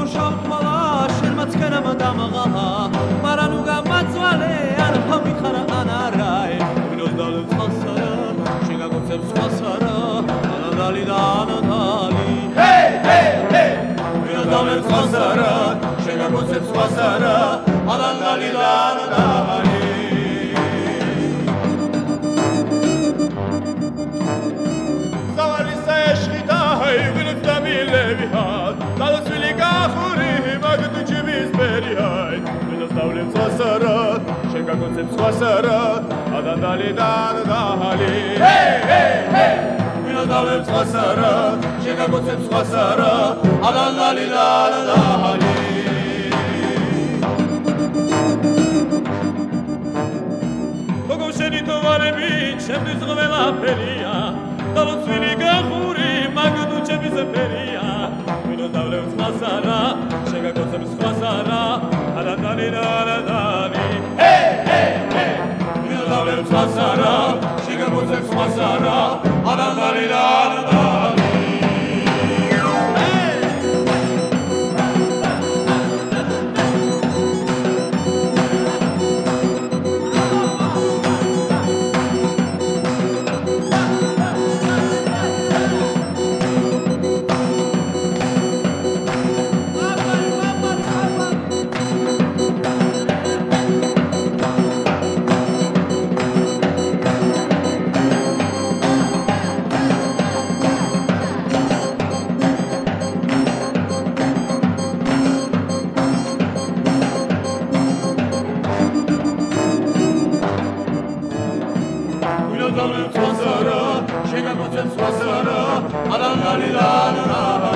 შავთვალა შენმაცქერამ დამაღალა მარანუგა მაწვალე არ ფამიხარა ანარაე ვინოს დალევ წყალსარა შენ გაგოცებს სხვასარა ანადალი და ანადალი ჰეი ჰეი ჰეი ვინოს დალევ წყალსარა შენ გაგოცებს სხვასარა ანადალი და ანადალი Concept swasara, adandali dandali. Hey hey hey, mina dalem swasara, chega concept swasara, adandali dandali. Kogo sheni tovare mi, chemni zrovela peria, dalot svili gahuri, magdu chemi zeperia. Mina dalem swasara, chega concept swasara, adandali dandali. Swasara, chega você swasara, adandali dandali. Chega você swasara, adandali dandali.